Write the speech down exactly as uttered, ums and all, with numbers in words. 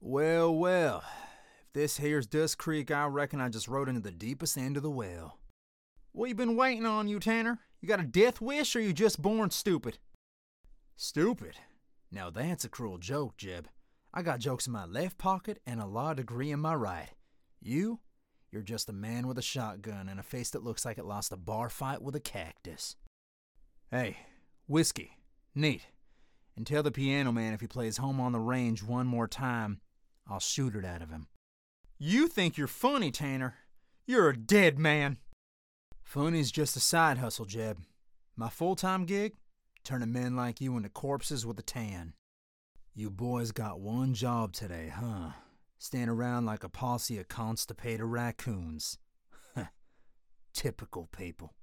Well, well. If this here's Dust Creek, I reckon I just rode into the deepest end of the well. What you been waiting on, you Tanner? You got a death wish or you just born stupid? Stupid? Now that's a cruel joke, Jeb. I got jokes in my left pocket and a law degree in my right. You? You're just a man with a shotgun and a face that looks like it lost a bar fight with a cactus. Hey, whiskey. Neat. And tell the piano man if he plays Home on the Range one more time, I'll shoot it out of him. You think you're funny, Tanner. You're a dead man. Funny's just a side hustle, Jeb. My full-time gig? Turning men like you into corpses with a tan. You boys got one job today, huh? Stand around like a posse of constipated raccoons. Typical people.